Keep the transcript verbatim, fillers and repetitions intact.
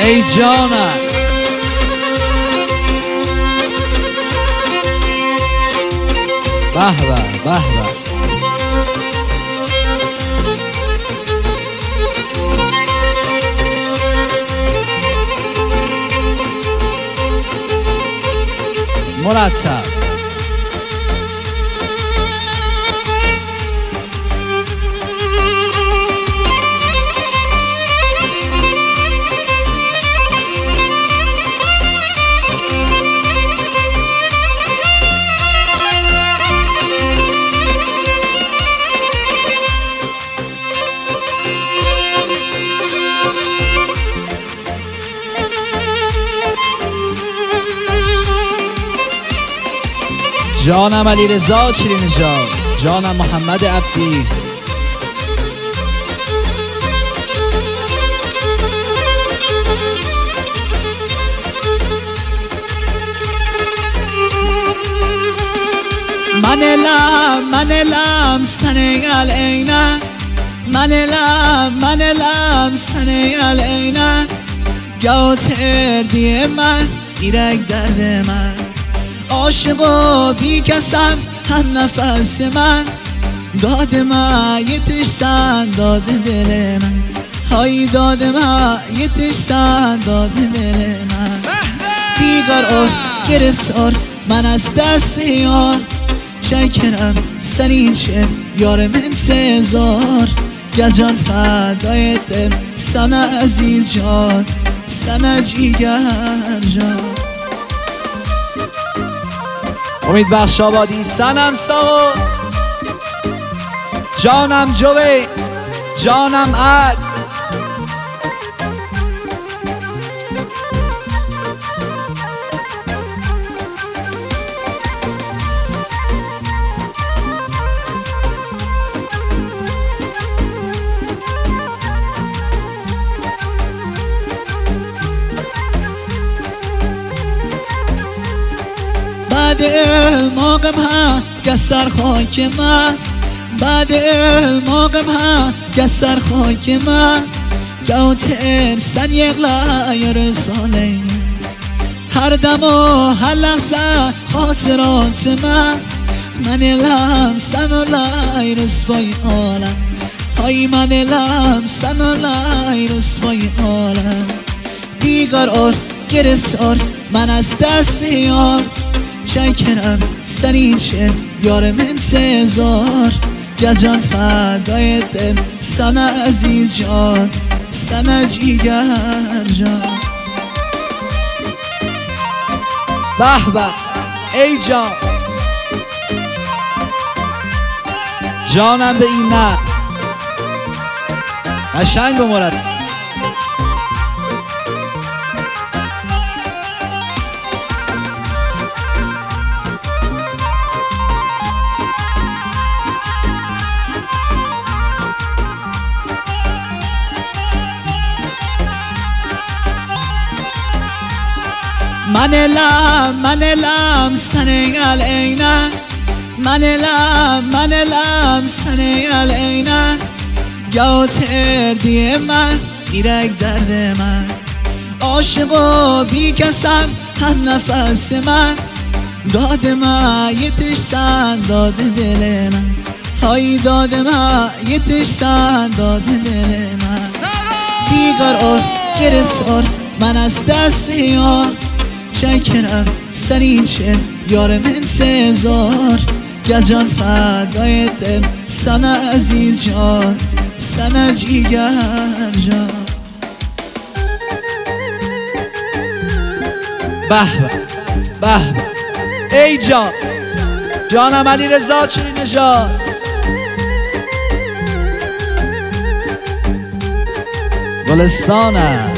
ای جانم به به به به مرتب جانم علی رضا چیرین نژاد، جانم محمد عبدی. منلم منلم سنگل اینه، منلم منلم سنگل اینه، گوتر دی من ایرک درد من، عاشق و بی کسم هم نفس من، داد من یتش سن داد دل من، های داد من یتش سن داد دل من، بیگار اور گرفتار من از دست یار، چکرم سنین چه یار من سزار، گل جان فدای دم سن عزیز جان، سن جیگر جان. امید بخش آبادی سنم ساو، جانم جوی، جانم عد. بعد الماقم ها کسر خاک من، بعد الماقم ها کسر خاک من، گوتر سن یقلا یا رساله، هر دم و هر لحظه خاطرات من، من الهم سن و لای رسوای عالم، های من الهم سن و لای رسوای عالم، دیگر اور گرفتار من از دست یار، چکرم سنین چه یار من سزار، گل جان فدای دم سن عزیز جان، سن جیگر جان. به به ای جان، جانم به این نه قشنگ و مرتب. منلم منلم سنگل اینه، منلم منلم سنگل اینه، گوتر دی من ایرک درد من، عاشق و بی کسم هم نفس من، داد من یتش سن داد دل من، های داد من یتش سن داد دل من، دیگر اور گرفتار من از دست یار، چکرم سنین چه یار من سزار، گل جان فدای دم سن عزیز جان، سن جیگر جان. به به به ای جان، جانم علی رضا چیرین نژاد، گلستانم.